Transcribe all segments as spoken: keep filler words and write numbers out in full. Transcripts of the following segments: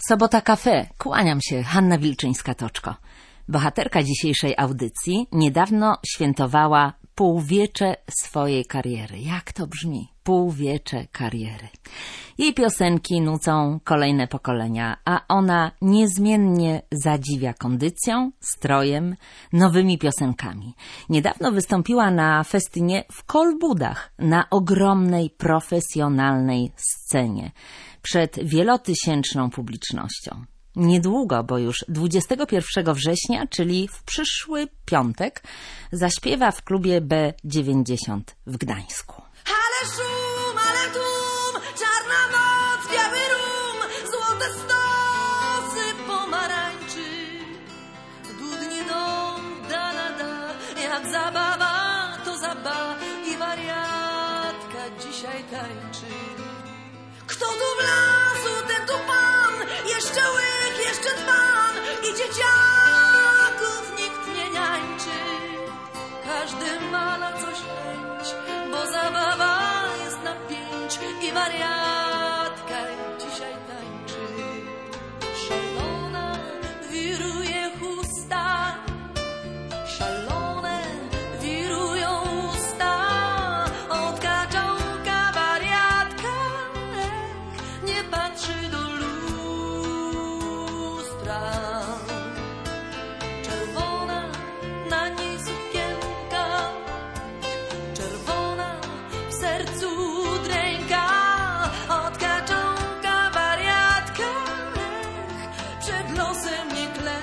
Sobota Cafe. Kłaniam się, Hanna Wilczyńska-Toczko. Bohaterka dzisiejszej audycji niedawno świętowała półwiecze swojej kariery. Jak to brzmi? Półwiecze kariery. Jej piosenki nucą kolejne pokolenia, a ona niezmiennie zadziwia kondycją, strojem, nowymi piosenkami. Niedawno wystąpiła na festynie w Kolbudach, na ogromnej, profesjonalnej scenie, przed wielotysięczną publicznością. Niedługo, bo już dwudziestego pierwszego września, czyli w przyszły piątek, zaśpiewa w klubie B dziewięćdziesiąt w Gdańsku. Ale szum, ale tłum, czarna noc, biały rum, złote stosy pomarańczy. Dudni dom, da, da, da, jak zabawa, to zabawa i wariatka dzisiaj tańczy. Kto tu wlazł, ten tu pan, jeszcze łyk, jeszcze dzban i dzieciaków nikt nie niańczy. Każdy ma na coś chęć, bo zabawa jest na pięć i wariatka dzisiaj tańczy. Szalona wiruje chusta, szalone wirują usta. Od kacząka wariatka nie patrzy do lustra. Czerwona na niej sukienka, czerwona w sercu dręka. Od kacząka wariatka przed losem nie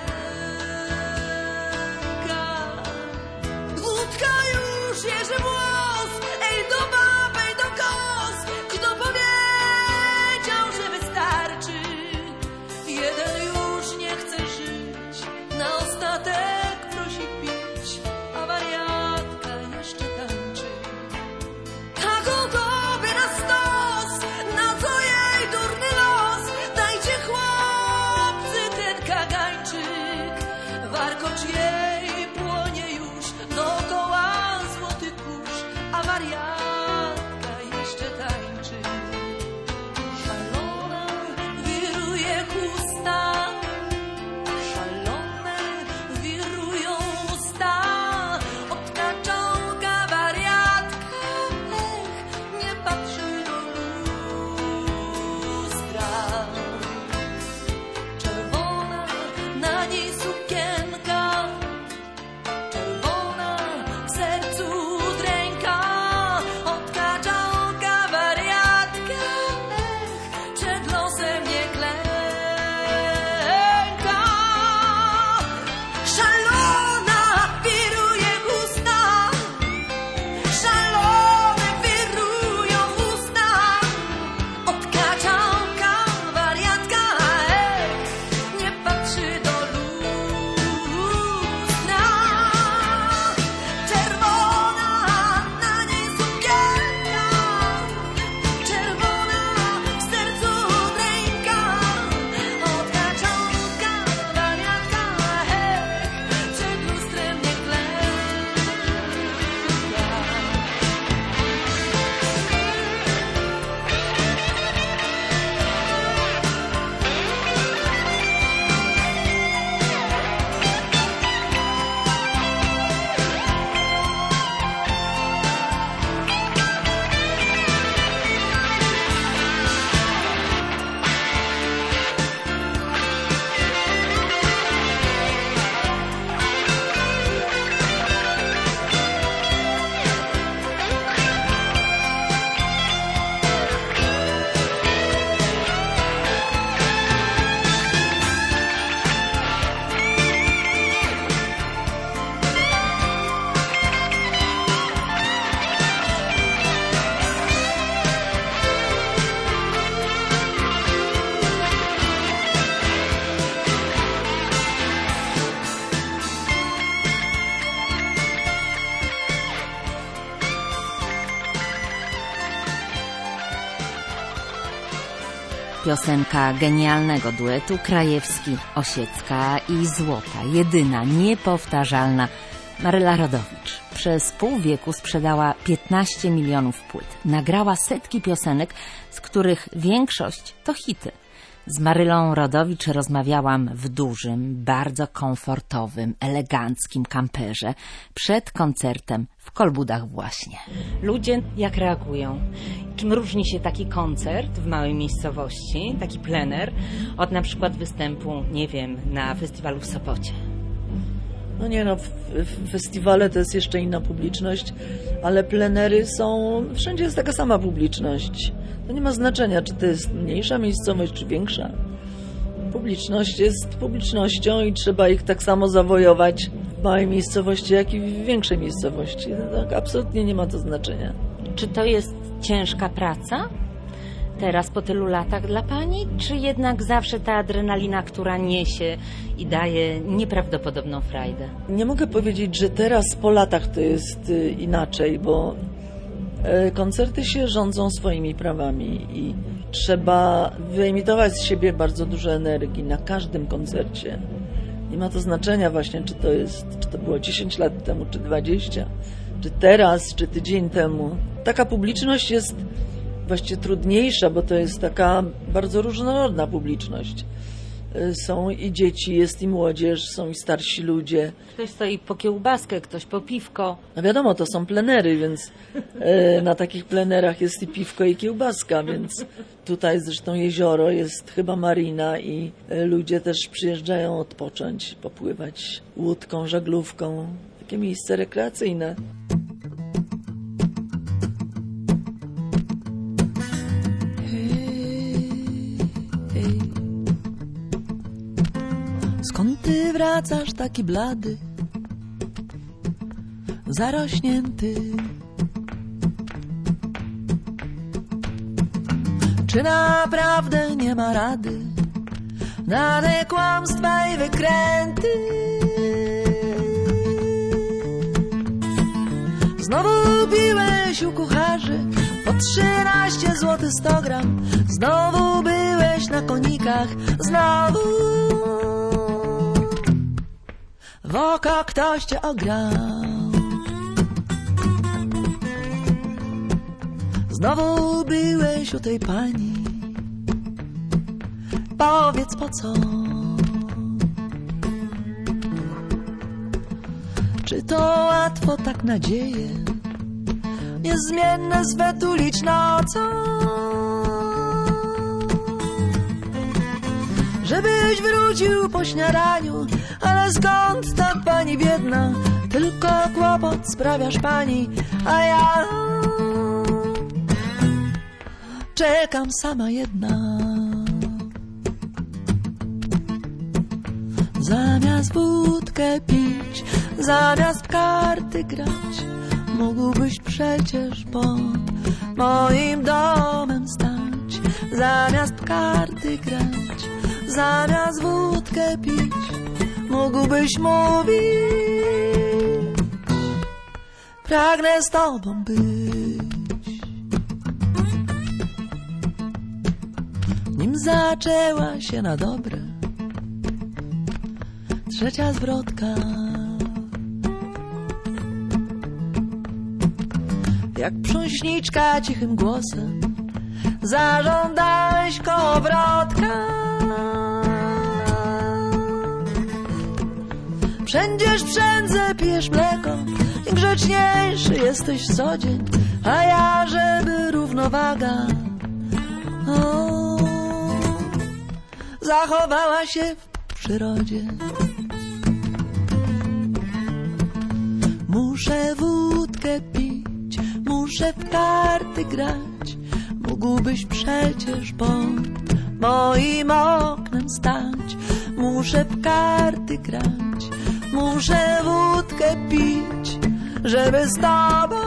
klęka. Wódka już jeży włos, ej do bab, ej do kos. Kto powiedział, że wystarczy? Jeden już nie chce żyć, na ostatek prosi pić, a wariatka jeszcze tańczy. Taką tobie na stos, na co jej durny los? Dajcie chłopcy ten kagańczyk, warkocz jej płonie już dookoła złoty kurz, a wariatka jeszcze tańczy. Szalona wiruje chusta, szalone wirują usta. Od kacząka wariatka nie patrzy do lustra. Czerwona na niej sukienka, czerwona w sercu dręka. Od kacząka wariatka przed losem nie klęka. Szalona wiruje usta, szalone wirują usta. Od kacząka wariatka nie patrzy do lustra. Czerwona na niej sukienka, czerwona w sercu dręka. Od kacząka wariatka przed lustrem nie klęka. Piosenka genialnego duetu Krajewski-Osiecka i złota, jedyna, niepowtarzalna Maryla Rodowicz. Przez pół wieku sprzedała piętnaście milionów płyt. Nagrała setki piosenek, z których większość to hity. Z Marylą Rodowicz rozmawiałam w dużym, bardzo komfortowym, eleganckim kamperze przed koncertem w Kolbudach właśnie. Ludzie jak reagują? Czym różni się taki koncert w małej miejscowości, taki plener, od na przykład występu, nie wiem, na festiwalu w Sopocie? No nie no, w, w festiwale to jest jeszcze inna publiczność, ale plenery są, wszędzie jest taka sama publiczność. To nie ma znaczenia, czy to jest mniejsza miejscowość, czy większa. Publiczność jest publicznością i trzeba ich tak samo zawojować w małej miejscowości, jak i w większej miejscowości. Tak, absolutnie nie ma to znaczenia. Czy to jest ciężka praca teraz po tylu latach dla pani, czy jednak zawsze ta adrenalina, która niesie i daje nieprawdopodobną frajdę? Nie mogę powiedzieć, że teraz po latach to jest inaczej, bo koncerty się rządzą swoimi prawami i trzeba wyemitować z siebie bardzo dużo energii na każdym koncercie. Nie ma to znaczenia właśnie, czy to jest, czy to było dziesięć lat temu, czy dwadzieścia, czy teraz, czy tydzień temu. Taka publiczność jest właściwie trudniejsza, bo to jest taka bardzo różnorodna publiczność. Są i dzieci, jest i młodzież, są i starsi ludzie. Ktoś stoi po kiełbaskę, ktoś po piwko. No wiadomo, to są plenery, więc e, na takich plenerach jest i piwko, i kiełbaska, więc tutaj zresztą jezioro, jest chyba marina i e, ludzie też przyjeżdżają odpocząć, popływać łódką, żaglówką. Takie miejsce rekreacyjne. Skąd ty wracasz taki blady, zarośnięty? Czy naprawdę nie ma rady na te kłamstwa i wykręty? Znowu biłeś u kucharzy po trzynaście złotych sto gram. Znowu byłeś na konikach, znowu w oko ktoś cię ograł. Znowu byłeś u tej pani, powiedz po co? Czy to łatwo tak nadzieje niezmienne zwetulić nocą? Żebyś wrócił po śniadaniu, ale skąd ta pani biedna? Tylko kłopot sprawiasz pani, a ja czekam sama jedna. Zamiast wódkę pić, zamiast w karty grać, mógłbyś przecież pod moim domem stać. Zamiast w karty grać, zamiast wódkę pić, mógłbyś mówić, pragnę z tobą być. Nim zaczęła się na dobre trzecia zwrotka, jak prząśniczka cichym głosem zażądałeś kołowrotka. Przędziesz przędzę, pijesz mleko i grzeczniejszy jesteś co dzień, a ja, żeby równowaga o, zachowała się w przyrodzie. Muszę wódkę pić, muszę w karty grać, mógłbyś przecież pod moim oknem stać. Muszę w karty grać, muszę wódkę pić, żeby z tobą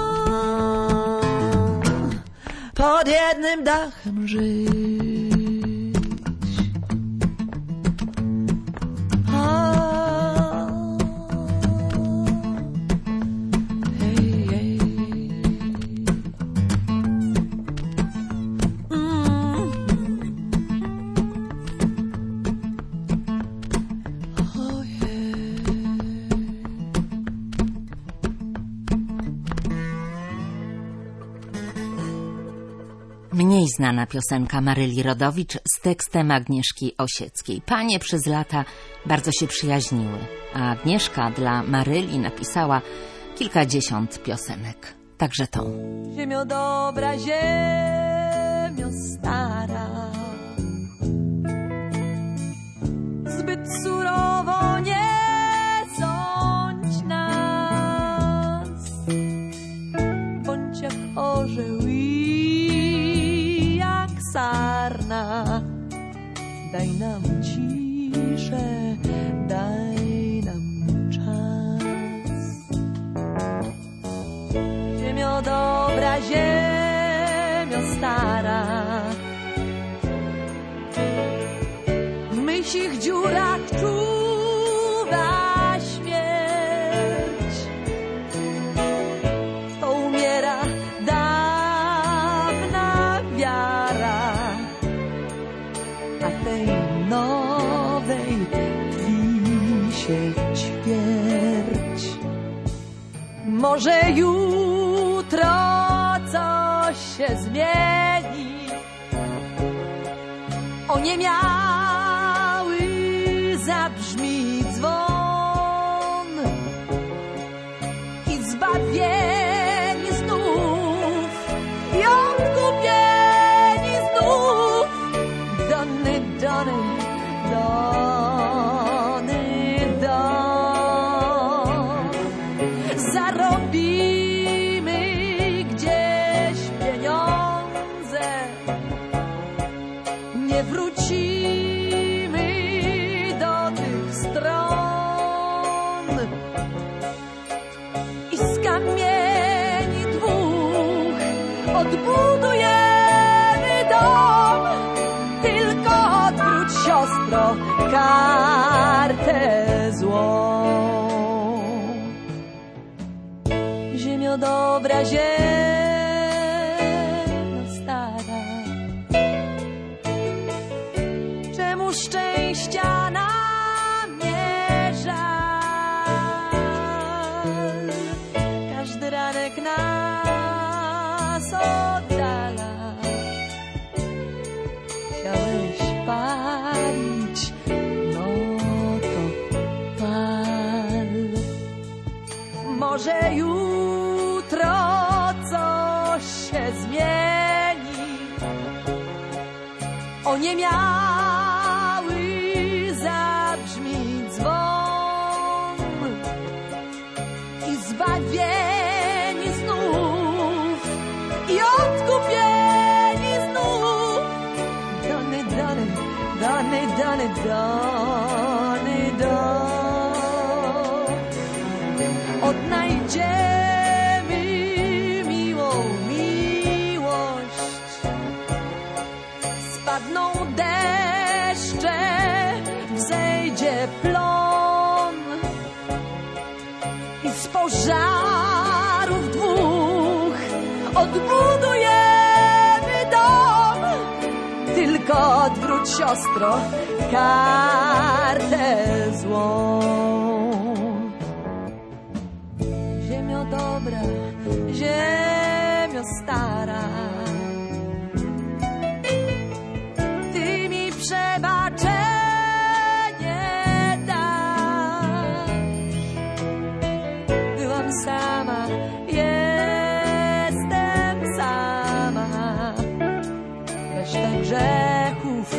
pod jednym dachem żyć. Mniej znana piosenka Maryli Rodowicz z tekstem Agnieszki Osieckiej. Panie przez lata bardzo się przyjaźniły, a Agnieszka dla Maryli napisała kilkadziesiąt piosenek. Także tą. Ziemio dobra, ziemio stara, zbyt surowo nie sądź nas, bądź jak orzeł i jak sarna. Daj nam ciszę, daj nam czas. Ziemio dobra, ziemio stara, w mysich dziurach czuwa śmierć. To umiera dawna wiara, a tej nowej tli się ćwierć. Może jutro coś się zmieni, oniemiały zabrzmi dzwon i zbawieni znów i odkupieni znów. Dony, dony, dony, don. Zarobimy gdzieś pieniądze, nie wrócimy do tych stron i z kamieni dwóch odbudujemy dom. Tylko odwróć, siostro, kartę złą. Ziemio dobra, ziemio stara, czemu szczęścia nam nie żal? Każdy ranek nas oddala. Chciałeś palić, no to pal. Może jutro coś się zmieni, oniemiały zabrzmi dzwon i zbawieni znów i odkupieni znów. Dony, dony, dony, dony, dony, dony. Odnajdziemy miłą miłość, spadną deszcze, wzejdzie plon i z pożarów dwóch odbudujemy dom. Tylko odwróć, siostro, kartę złą. Ziemio dobra, ziemio stara, ty mi przebaczenie dasz. Byłam sama, jestem sama, resztę grzechów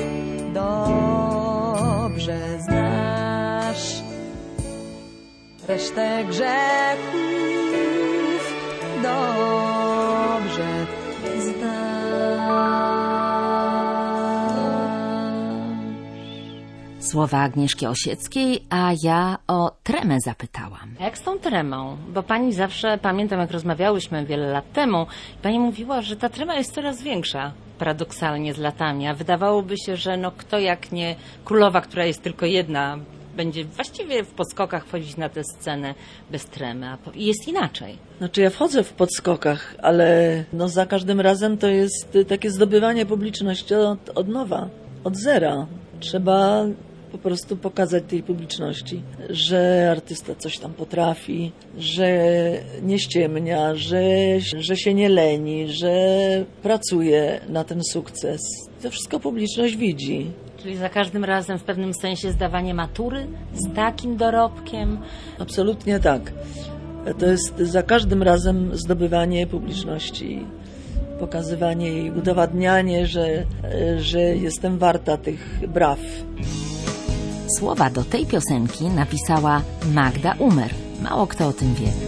dobrze znasz. Resztę grzechów dobrze znasz. Słowa Agnieszki Osieckiej, a ja o tremę zapytałam. Jak z tą tremą? Bo pani zawsze, pamiętam jak rozmawiałyśmy wiele lat temu, pani mówiła, że ta trema jest coraz większa, paradoksalnie z latami, a wydawałoby się, że no kto jak nie królowa, która jest tylko jedna, będzie właściwie w podskokach wchodzić na tę scenę bez tremy, a jest inaczej. Znaczy ja wchodzę w podskokach, ale no za każdym razem to jest takie zdobywanie publiczności od, od nowa, od zera. Trzeba po prostu pokazać tej publiczności, że artysta coś tam potrafi, że nie ściemnia, że, że się nie leni, że pracuje na ten sukces. To wszystko publiczność widzi. Czyli za każdym razem w pewnym sensie zdawanie matury z takim dorobkiem? Absolutnie tak. To jest za każdym razem zdobywanie publiczności, pokazywanie jej, udowadnianie, że, że jestem warta tych braw. Słowa do tej piosenki napisała Magda Umer. Mało kto o tym wie.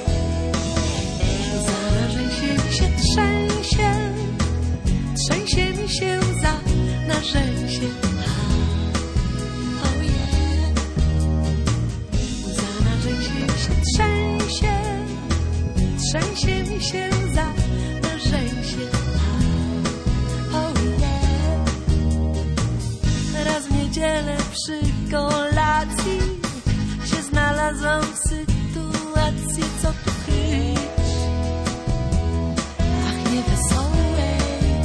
Zarażę się, trzęsie, trzęsie mi się za narzęsie. Oh yeah. Zarażę się, trzęsie, trzęsie mi się za narzęsie. Oh yeah. Raz w niedzielę przy kolacji się znalazłam w sytuacji, co tu kryć, ach niewesołej.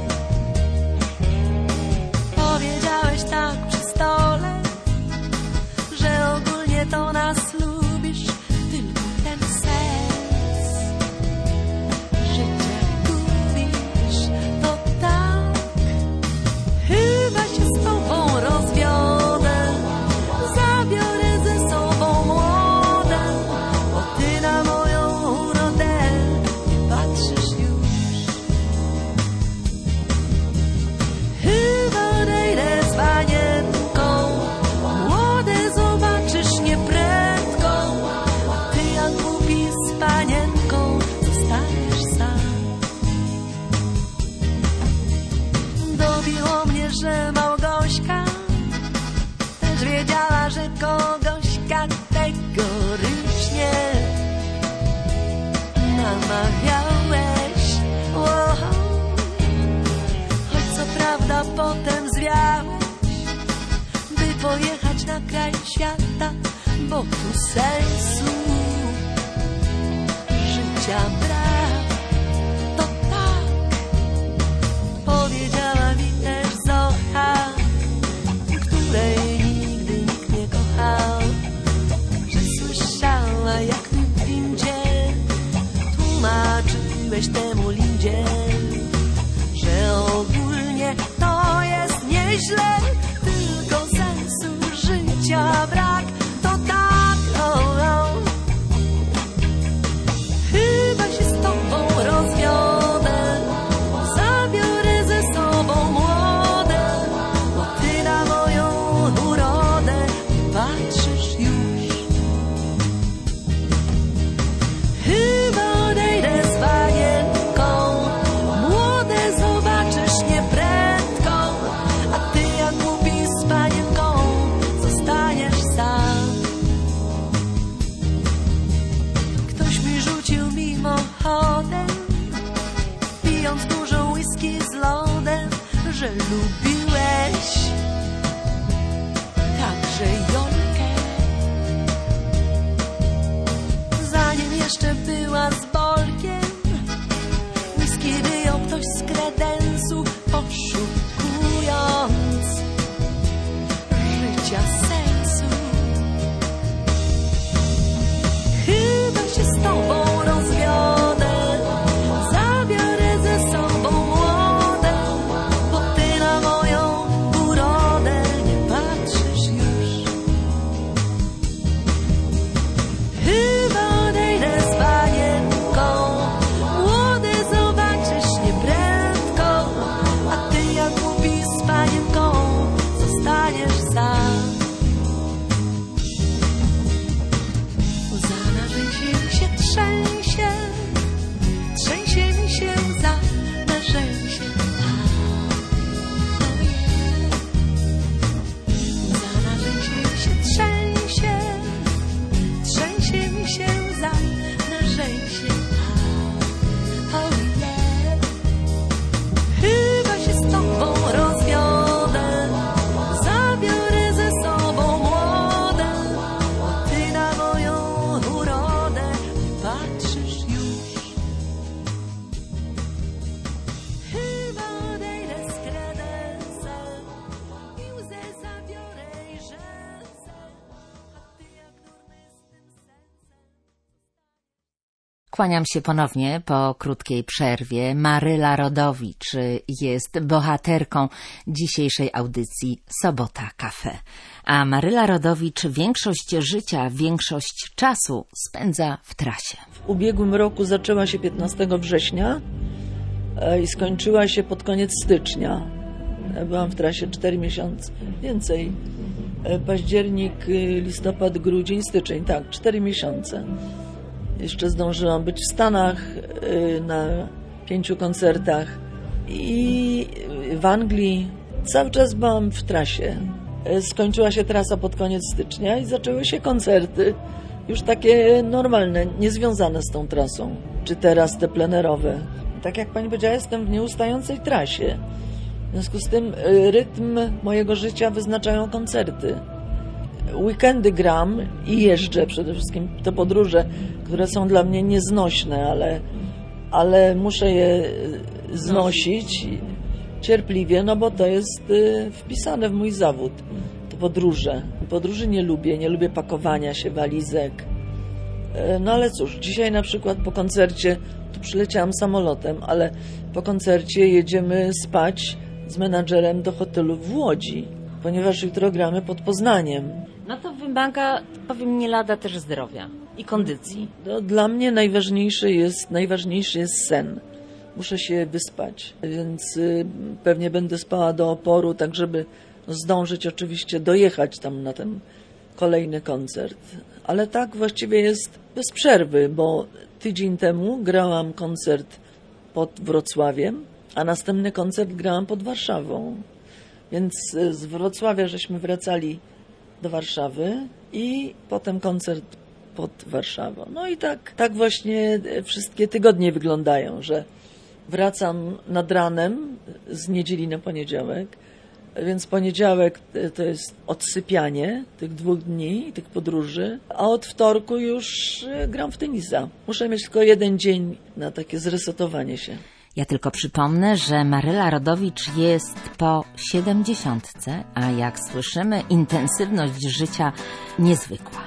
Powiedziałeś tak przy stole, że ogólnie to nas lubisz, tylko ten sens życia gubisz. To tak, chyba się z tobą rozwiodę, zabiorę ze sobą młodę, bo ty na moją urodę nie patrzysz już. Chyba odejdę z panienką, młode zobaczysz nieprędko, a ty jak głupi z panienką zostaniesz sam. Dobiło mnie, że Małgośka też wiedziała, że kogoś kategorycznie namawiałeś. Wow. Choć co prawda potem zwiałeś, by pojechać na kraj świata, bo tu sensu życia brak. To tak powiedziała mi też Zocha, której nigdy nikt nie kochał, że słyszała, jak ty w windzie tłumaczyłeś temu Lindzie, że ogólnie to jest nieźle, tylko sensu życia brak. To tak, oh, oh. Chyba się z tobą rozwiodę, zabiorę ze sobą młodę, bo ty na moją urodę patrzysz już. Chyba odejdę z panienką, młode zobaczysz nieprędko, a ty jak głupi z panienką zostaniesz sam. Ktoś mi rzucił mimochodem, pijąc dużo whisky z lodem, że lubiłeś także Jolkę, zanim jeszcze była z Bolkiem. Whisky wyjął ktoś z kredensu, poszukując życia sensu. Chyba się z tobą rozwiodę, zabiorę ze sobą młodę, bo ty na moją urodę nie patrzysz już. Chyba odejdę z panienką, młody zobaczysz nieprędko, a ty jak głupi z panienką zostaniesz sam. Kłaniam się ponownie po krótkiej przerwie. Maryla Rodowicz jest bohaterką dzisiejszej audycji Sobota Cafe. A Maryla Rodowicz większość życia, większość czasu spędza w trasie. W ubiegłym roku zaczęła się piętnastego września i skończyła się pod koniec stycznia. Byłam w trasie cztery miesiące, więcej. Październik, listopad, grudzień, styczeń, tak, cztery miesiące. Jeszcze zdążyłam być w Stanach na pięciu koncertach i w Anglii. Cały czas byłam w trasie. Skończyła się trasa pod koniec stycznia i zaczęły się koncerty. Już takie normalne, niezwiązane z tą trasą. Czy teraz te plenerowe. Tak jak pani powiedziała, jestem w nieustającej trasie. W związku z tym rytm mojego życia wyznaczają koncerty. Weekendy gram i jeżdżę, przede wszystkim te podróże, które są dla mnie nieznośne, ale, ale muszę je znosić cierpliwie, no bo to jest wpisane w mój zawód. To podróże. Podróży nie lubię, nie lubię pakowania się, walizek. No ale cóż, dzisiaj na przykład po koncercie, tu przyleciałam samolotem, ale po koncercie jedziemy spać z menadżerem do hotelu w Łodzi, ponieważ jutro gramy pod Poznaniem. No to wymaga, powiem, nie lada też zdrowia i kondycji. No, dla mnie najważniejszy jest, najważniejszy jest sen. Muszę się wyspać, więc y, pewnie będę spała do oporu, tak żeby no, zdążyć oczywiście dojechać tam na ten kolejny koncert. Ale tak właściwie jest bez przerwy, bo tydzień temu grałam koncert pod Wrocławiem, a następny koncert grałam pod Warszawą. Więc z Wrocławia żeśmy wracali do Warszawy i potem koncert pod Warszawą. No i tak, tak właśnie wszystkie tygodnie wyglądają, że wracam nad ranem z niedzieli na poniedziałek, więc poniedziałek to jest odsypianie tych dwóch dni, tych podróży, a od wtorku już gram w tenisa. Muszę mieć tylko jeden dzień na takie zresetowanie się. Ja tylko przypomnę, że Maryla Rodowicz jest po siedemdziesiątce, a jak słyszymy, intensywność życia niezwykła.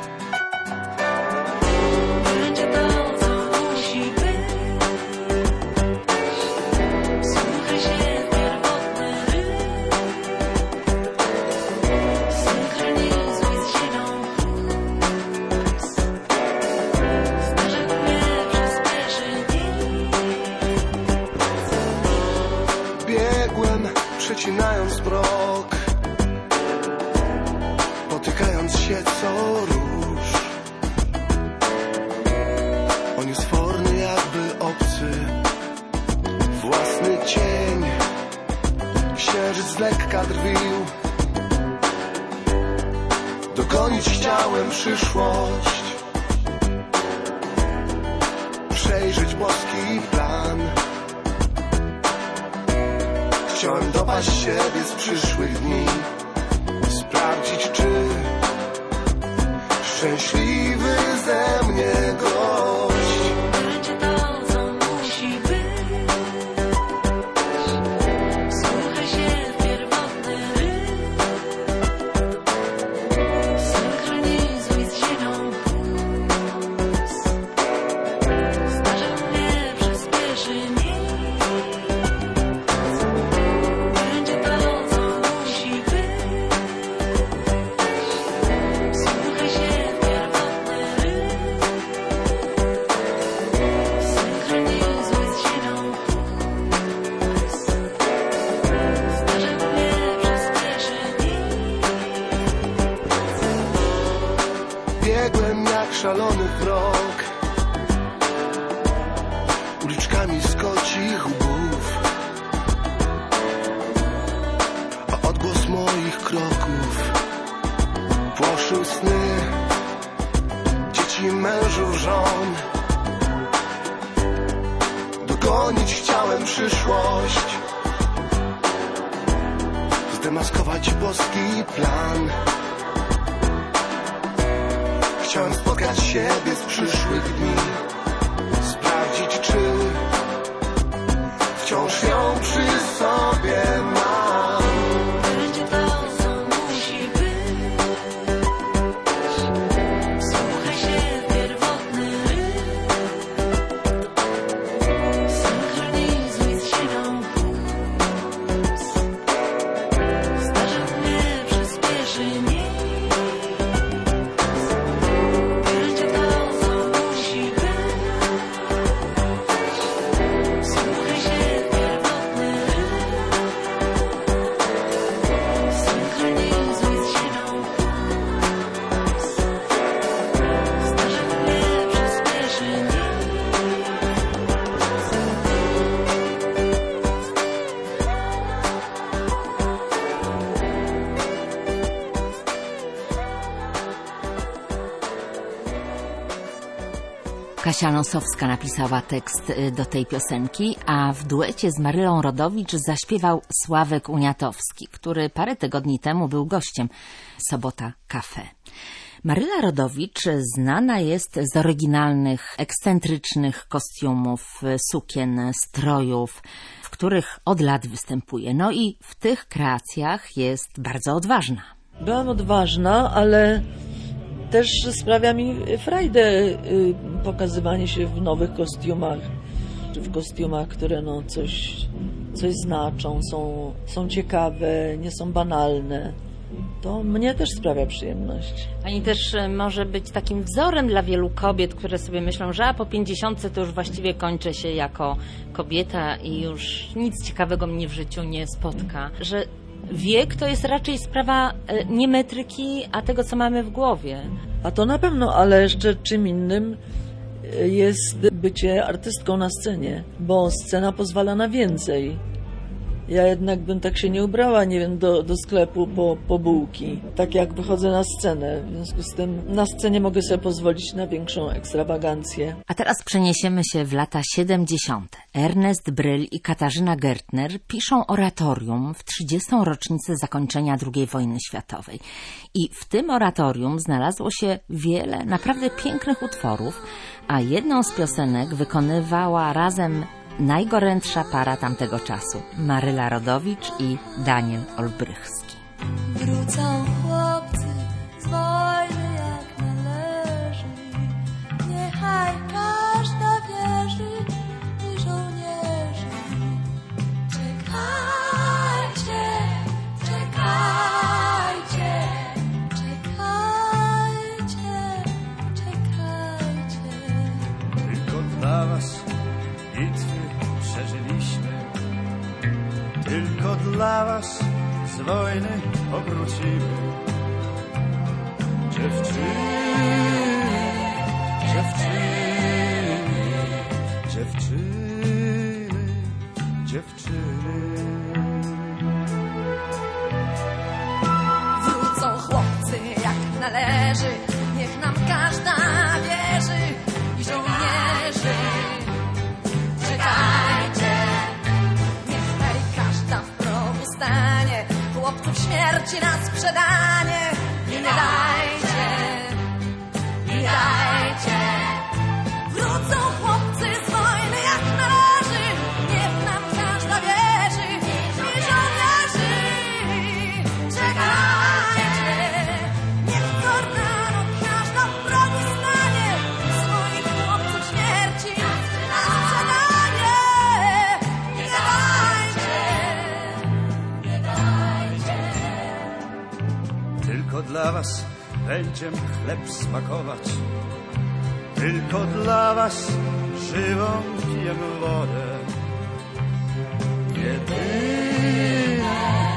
Przecinając mrok, potykając się co róż. On jest forny jakby obcy, własny cień. Księżyc z lekka drwił. Dogonić chciałem przyszłość, przejrzeć boski plan. Chciałem dopaść siebie z przyszłych dni, sprawdzić, czy szczęśliwy ze mnie gość. Będzie to, co musi być. Słuchaj się w pierwotny rytm. Synchronizuj z ziemią puls. Zdarza mnie przyspieszy mi. Biegłem jak szalony krok uliczkami z kocich łbów, a odgłos moich kroków płoszył sny dzieci, mężów, żon. Dogonić chciałem przyszłość, zdemaskować boski plan. Chciałem spotkać siebie z przyszłych dni, sprawdzić, czy wciąż ją przy sobie mam. Będzie to, co musi być. Słuchaj się w pierwotny rytm. Kasia Nosowska napisała tekst do tej piosenki, a w duecie z Marylą Rodowicz zaśpiewał Sławek Uniatowski, który parę tygodni temu był gościem Sobota Cafe. Maryla Rodowicz znana jest z oryginalnych, ekscentrycznych kostiumów, sukien, strojów, w których od lat występuje. No i w tych kreacjach jest bardzo odważna. Byłam odważna, ale też sprawia mi frajdę pokazywanie się w nowych kostiumach, czy w kostiumach, które no coś, coś znaczą, są, są ciekawe, nie są banalne. To mnie też sprawia przyjemność. Pani też może być takim wzorem dla wielu kobiet, które sobie myślą, że a po pięćdziesiątce to już właściwie kończę się jako kobieta i już nic ciekawego mnie w życiu nie spotka. Że wiek to jest raczej sprawa nie metryki, a tego, co mamy w głowie. A to na pewno, ale jeszcze czym innym jest bycie artystką na scenie, bo scena pozwala na więcej. Ja jednak bym tak się nie ubrała, nie wiem, do, do sklepu po, po bułki, tak jak wychodzę na scenę. W związku z tym na scenie mogę sobie pozwolić na większą ekstrawagancję. A teraz przeniesiemy się w lata siedemdziesiąte. Ernest Bryl i Katarzyna Gertner piszą oratorium w trzydziestą rocznicę zakończenia drugiej wojny światowej. I w tym oratorium znalazło się wiele naprawdę pięknych utworów, a jedną z piosenek wykonywała razem najgorętsza para tamtego czasu, Maryla Rodowicz i Daniel Olbrychski. Wrócą chłopcy z wojny jak należy, niechaj każda wierzy i żołnierzy. Czekajcie, czekajcie, czekajcie, czekajcie. Tylko dla was bitwy przeżyliśmy, tylko dla was z wojny powrócimy. Dziewczyny, dziewczyny, dziewczyny, dziewczyny. Wrócą chłopcy jak należy, niech nam każda wierzy i żołnierzy. Czekajcie, niechaj każda w progu stanie, chłopców śmierci na sprzedanie. Nie dajcie, nie dajcie. Wrócą chłopcy z wojny jak należy, niech nam każda wierzy i żołnierzy. Czekajcie, niech co rano każda w progu stanie, swoich chłopców śmierci na sprzedanie. Nie dajcie, nie dajcie. Tylko dla was będziem chleb smakować, tylko dla was żywą pijem wodę. Jedyne,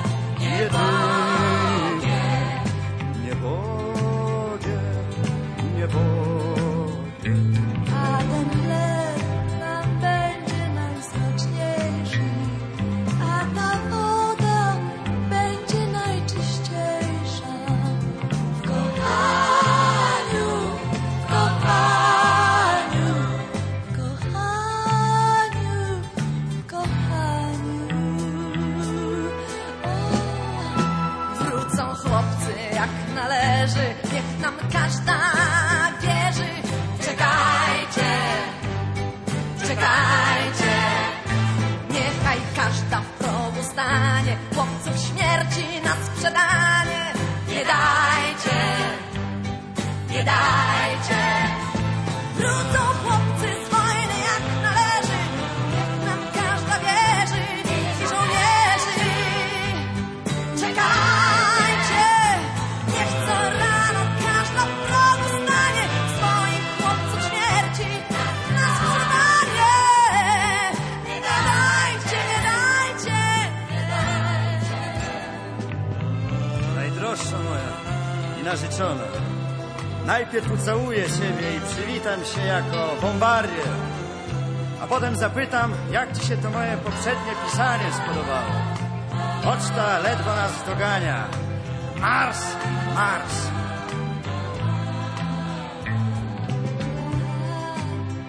jedyne, nie bodzie, nie bodzie. A ten chleb nam będzie najsmaczniejszy, a ta woda będzie najczyściejsza. W kochaniu, w kochaniu, w kochaniu, w kochaniu. O. Wrócą chłopcy jak należy, niech nam każda wierzy. Czekajcie, czekajcie, niechaj każda w progu stanie, chłopców śmierci na sprzedanie. Nie dajcie, nie dajcie. Wrócą chłopcy z wojny jak należy, niech nam każda wierzy i żołnierzy. Czekajcie, niech co rano każda w progu stanie, swoich chłopców śmierci na sprzedanie. Nie dajcie, nie dajcie, nie dajcie. Najdroższa moja i narzeczona, najpierw ucałuję ciebie i przywitam się jako bombardier, a potem zapytam, jak ci się to moje poprzednie pisanie spodobało. Poczta ledwo nas dogania. Mars, Mars.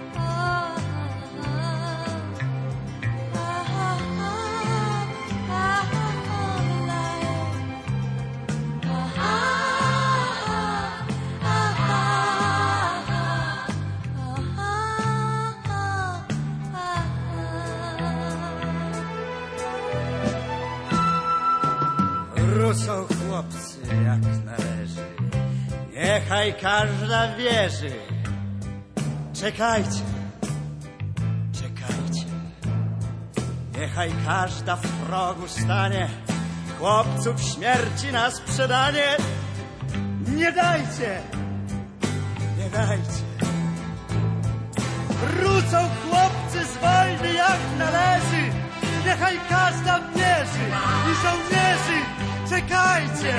Niechaj każda wierzy. Czekajcie, czekajcie. Niechaj każda w progu stanie, chłopców śmierci na sprzedanie. Nie dajcie, nie dajcie. Wrócą chłopcy z wojny jak należy. Niechaj każda wierzy i żołnierzy. Czekajcie,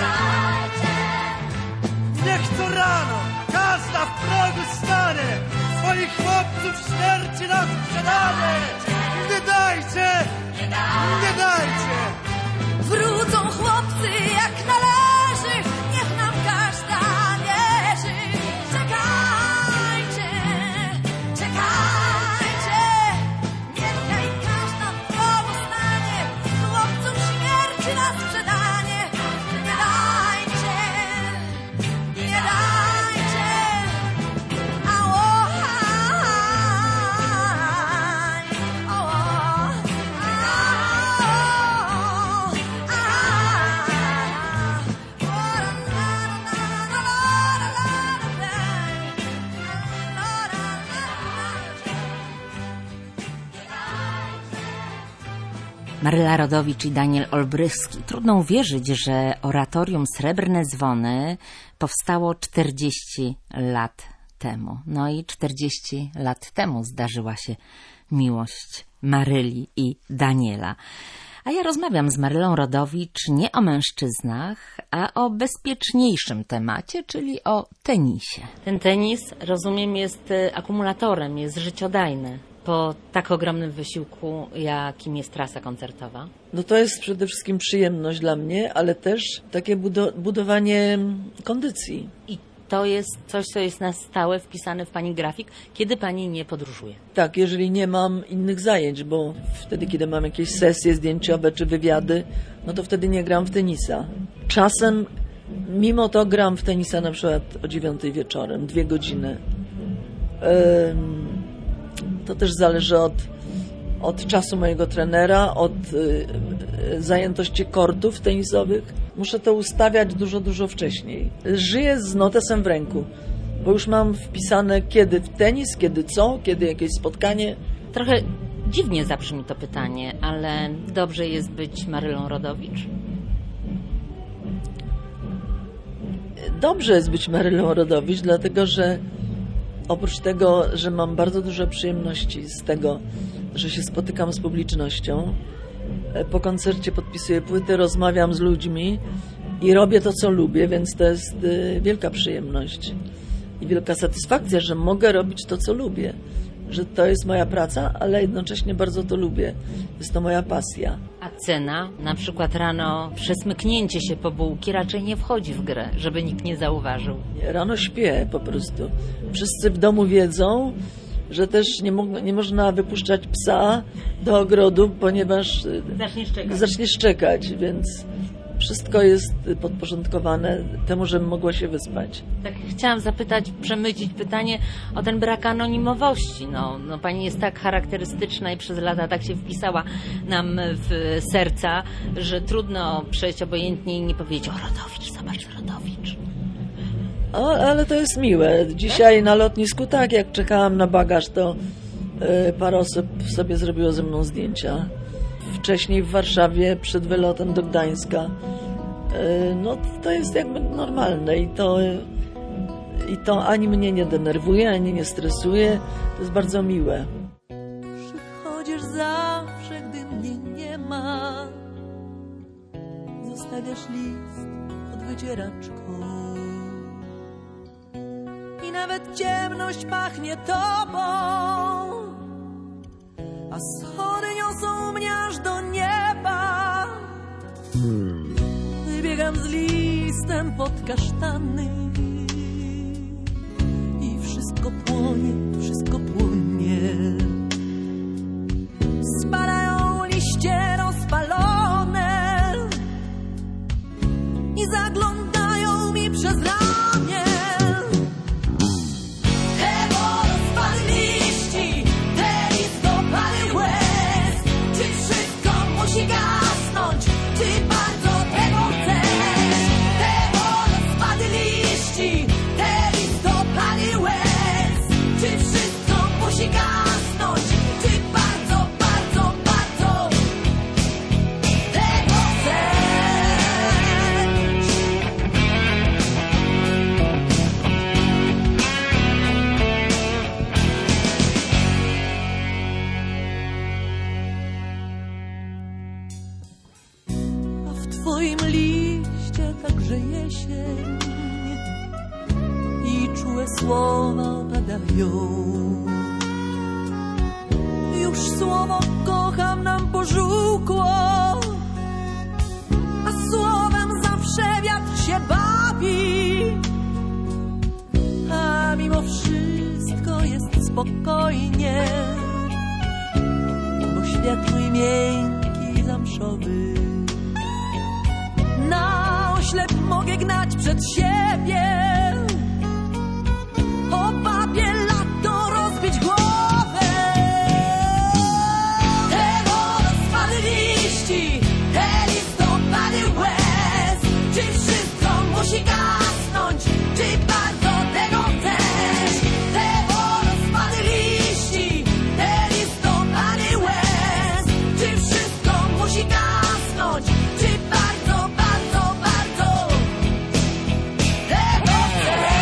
niech co rano każda w progu stanie, swoich chłopców śmierci na sprzedanie. Nie dajcie, nie dajcie. Wrócą chłopcy jak należy, niech nam każda wierzy. Czekajcie, czekajcie, niechaj każda w progu stanie, chłopców śmierci na sprzedanie. Nie dajcie, nie dajcie. Ałoj, ałoj, Maryla Rodowicz i Daniel Olbrychski. Trudno uwierzyć, że oratorium Srebrne Dzwony powstało czterdzieści lat temu. No i czterdzieści lat temu zdarzyła się miłość Maryli i Daniela. A ja rozmawiam z Marylą Rodowicz nie o mężczyznach, a o bezpieczniejszym temacie, czyli o tenisie. Ten tenis, rozumiem, jest akumulatorem, jest życiodajny po tak ogromnym wysiłku, jakim jest trasa koncertowa. No to jest przede wszystkim przyjemność dla mnie, ale też takie budo- budowanie kondycji. I to jest coś, co jest na stałe wpisane w Pani grafik, kiedy Pani nie podróżuje. Tak, jeżeli nie mam innych zajęć, bo wtedy, kiedy mam jakieś sesje zdjęciowe czy wywiady, no to wtedy nie gram w tenisa. Czasem, mimo to gram w tenisa na przykład o dziewiątej wieczorem, dwie godziny. Ym, to też zależy od, od czasu mojego trenera, od y, y, zajętości kortów tenisowych. Muszę to ustawiać dużo, dużo wcześniej. Żyję z notesem w ręku, bo już mam wpisane kiedy w tenis, kiedy co, kiedy jakieś spotkanie. Trochę dziwnie zabrzmi to pytanie, ale dobrze jest być Marylą Rodowicz? Dobrze jest być Marylą Rodowicz, dlatego że oprócz tego, że mam bardzo dużo przyjemności z tego, że się spotykam z publicznością, po koncercie podpisuję płyty, rozmawiam z ludźmi i robię to, co lubię, więc to jest wielka przyjemność i wielka satysfakcja, że mogę robić to, co lubię, że to jest moja praca, ale jednocześnie bardzo to lubię. Jest to moja pasja. A cena, na przykład rano przesmyknięcie się po bułki raczej nie wchodzi w grę, żeby nikt nie zauważył. Rano śpię po prostu. Wszyscy w domu wiedzą, że też nie, mo- nie można wypuszczać psa do ogrodu, ponieważ Zacznie szczekać. zacznie szczekać, więc wszystko jest podporządkowane temu, żebym mogła się wyspać. Tak chciałam zapytać, przemycić pytanie o ten brak anonimowości. No, no pani jest tak charakterystyczna i przez lata tak się wpisała nam w serca, że trudno przejść obojętnie i nie powiedzieć: o, Rodowicz, zobacz, Rodowicz. O, ale to jest miłe. Dzisiaj na lotnisku, tak, jak czekałam na bagaż, to y, parę osób sobie zrobiło ze mną zdjęcia. Wcześniej w Warszawie przed wylotem do Gdańska. Y, no to jest jakby normalne i to, y, i to ani mnie nie denerwuje, ani nie stresuje. To jest bardzo miłe. Przychodzisz zawsze, gdy mnie nie ma. Zostawiasz list pod wycieraczką. I nawet ciemność pachnie tobą, a schody niosą mnie aż do nieba. Wybiegam z listem pod kasztany i wszystko płonie, wszystko płonie. Spadają liście rozpalone i zaglądają mi przez ramię. Musi gasnąć, czy bardzo tego chcesz? Te wodospady liści, te złe słowa padają. Już słowo kocham nam pożółkło, a słowem zawsze wiatr się bawi. A mimo wszystko jest spokojnie, bo świat mój miękki, zamszowy. Na oślep mogę gnać przed siebie, o papie lato rozbić głowę. Te wodospady liści, te listopady łez, czy wszystko musi gasnąć, czy bardzo tego chcesz? Te wodospady liści, te listopady łez, czy wszystko musi gasnąć, czy bardzo, bardzo, bardzo tego chcesz?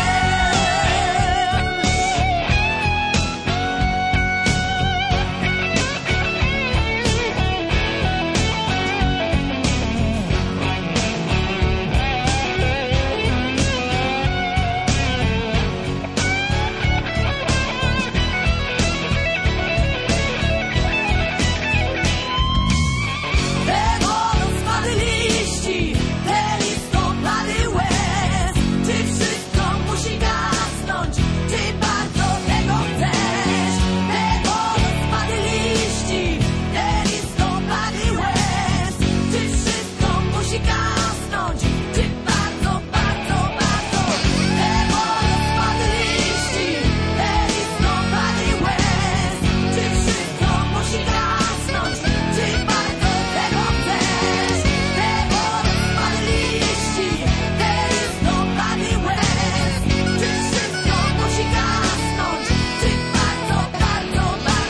Te wodospady liści, te listopady łez, czy wszystko musi gasnąć, czy bardzo tego chcesz? Te wodospady liści, te listopady łez, czy wszystko musi gasnąć, czy bardzo, bardzo, bardzo? Te wodospady liści, te listopady łez, czy wszystko musi gasnąć, czy bardzo tego chcesz? Te wodospady liści, te listopady łez, czy wszystko musi gasnąć, czy bardzo, bardzo,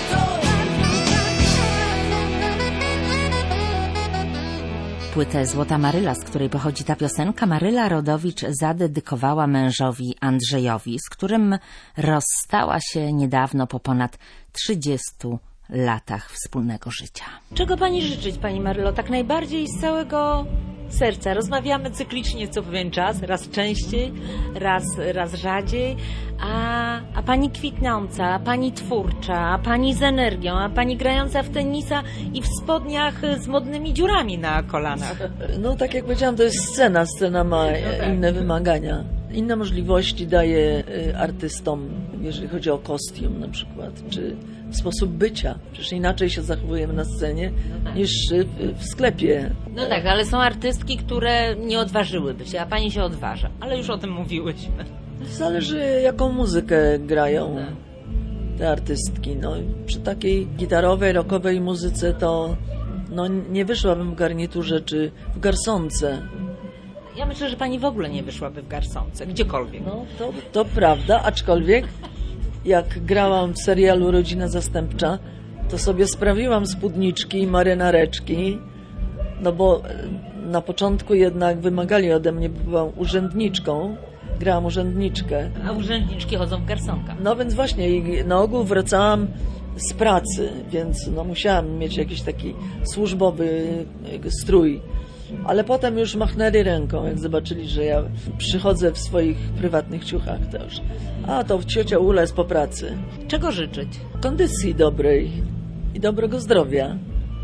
bardzo? Płytę Złota Maryla, z której pochodzi ta piosenka, Maryla Rodowicz zadedykowała mężowi Andrzejowi, z którym rozstała się niedawno po ponad trzydziestu latach wspólnego życia. Czego pani życzyć, pani Marylo, tak najbardziej z całego serca? Rozmawiamy cyklicznie co pewien czas, raz częściej, raz, raz rzadziej, a, a pani kwitnąca, a pani twórcza, a pani z energią, a pani grająca w tenisa i w spodniach z modnymi dziurami na kolanach. No tak jak powiedziałam, to jest scena. Scena ma inne wymagania. Inne możliwości daje y, artystom, jeżeli chodzi o kostium na przykład, czy sposób bycia. Przecież inaczej się zachowujemy na scenie niż w, w sklepie. No tak, ale są artystki, które nie odważyłyby się, a pani się odważa. Ale już o tym mówiłyśmy. Zależy, jaką muzykę grają te artystki. No, przy takiej gitarowej, rockowej muzyce to no, nie wyszłabym w garniturze czy w garsonce. Ja myślę, że pani w ogóle nie wyszłaby w garsonce, gdziekolwiek. No, to, to prawda, aczkolwiek jak grałam w serialu Rodzina Zastępcza, to sobie sprawiłam spódniczki i marynareczki, no bo na początku jednak wymagali ode mnie, bo byłam urzędniczką, grałam urzędniczkę. A urzędniczki chodzą w garsonkach. No więc właśnie, i na ogół wracałam z pracy, więc no musiałam mieć jakiś taki służbowy strój. Ale potem już machnęli ręką, jak zobaczyli, że ja przychodzę w swoich prywatnych ciuchach też. A to ciocia Ula jest po pracy. Czego życzyć? Kondycji dobrej i dobrego zdrowia.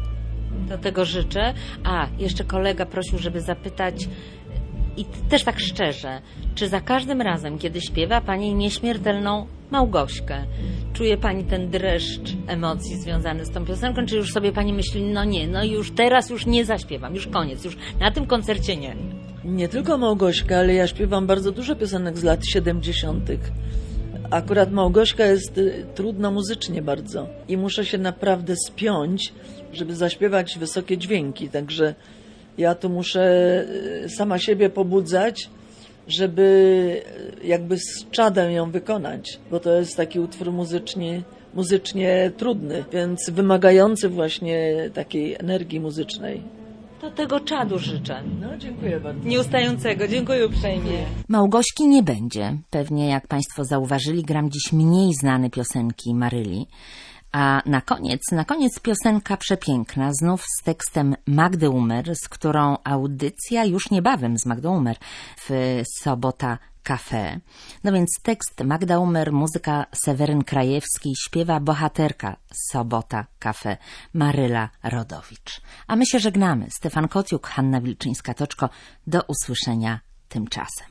Do tego życzę. A, jeszcze kolega prosił, żeby zapytać, i też tak szczerze, czy za każdym razem, kiedy śpiewa pani nieśmiertelną Małgośkę, czuje pani ten dreszcz emocji związany z tą piosenką, czy już sobie pani myśli, no nie, no już teraz już nie zaśpiewam, już koniec, już na tym koncercie nie. Nie tylko Małgośka, ale ja śpiewam bardzo dużo piosenek z lat siedemdziesiątych. Akurat Małgośka jest y, trudna muzycznie bardzo i muszę się naprawdę spiąć, żeby zaśpiewać wysokie dźwięki, także ja tu muszę y, sama siebie pobudzać, żeby y, jakby z czadem ją wykonać, bo to jest taki utwór muzycznie, muzycznie trudny, więc wymagający właśnie takiej energii muzycznej. To tego czadu życzę. No, dziękuję bardzo. Nieustającego, dziękuję uprzejmie. Małgośki nie będzie. Pewnie, jak państwo zauważyli, gram dziś mniej znane piosenki Maryli. A na koniec, na koniec piosenka przepiękna, znów z tekstem Magdy Umer, z którą audycja już niebawem z Magdą Umer w Sobota Cafe. No więc tekst Magda Umer, muzyka Seweryn Krajewski, śpiewa bohaterka Sobota Cafe Maryla Rodowicz. A my się żegnamy. Stefan Kociuk, Hanna Wilczyńska-Toczko. Do usłyszenia tymczasem.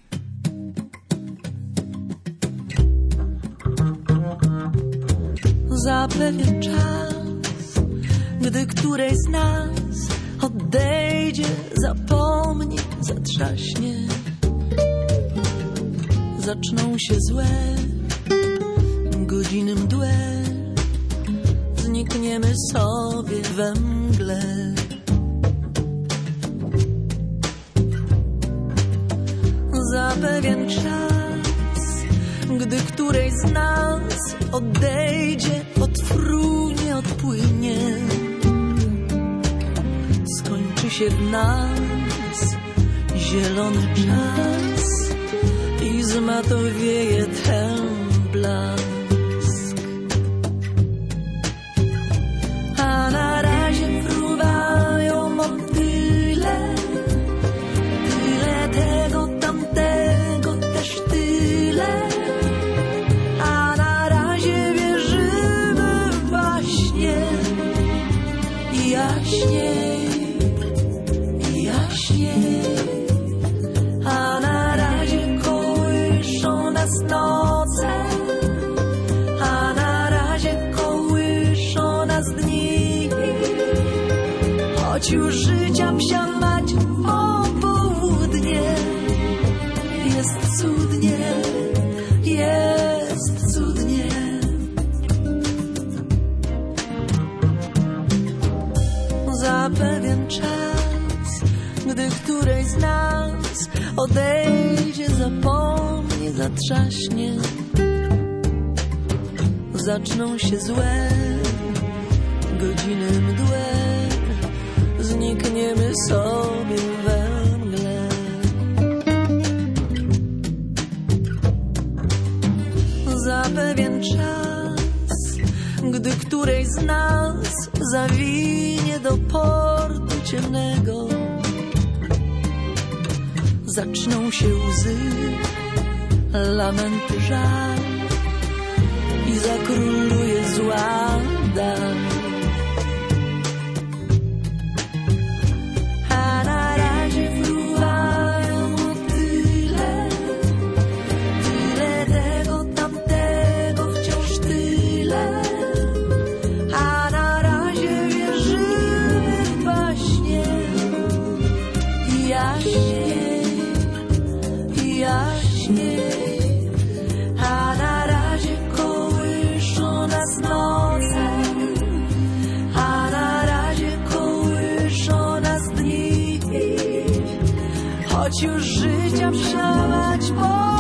Za pewien czas, gdy którejś z nas odejdzie, zapomni, zatrzaśnie, zaczną się złe godziny mdłe, znikniemy sobie we mgle. Za pewien czas, gdy którejś z nas odejdzie, odfrunie, odpłynie, skończy się w nas zielony czas i zmatowieje ten blask. A na razie fruwają motyle, tyle tego, tamtego, też tyle. A na razie wierzymy właśnie i jaśniej, i jaśniej. A na razie kołyszą nas noce, a na razie kołyszą nas dni. Choć już życia psiamać o południe, jest cudnie, jest cudnie. Za pewien czas, gdy którejś z nas odejdzie, zapomni, zatrzaśnie, zaczną się złe godziny mdłe, znikniemy sobie we mgle. Za pewien czas, gdy którejś z nas zawinie do portu ciemnego, zaczną się łzy, lamenty, żal i zakróluje zła dal. A na razie fruwają tyle, tyle tego, tamtego, wciąż tyle. A na razie wierzymy w baśnie i jaśniej, i jaśniej. A na razie kołyszą nas noce, a na razie kołyszą nas dni. Choć już życia przelać po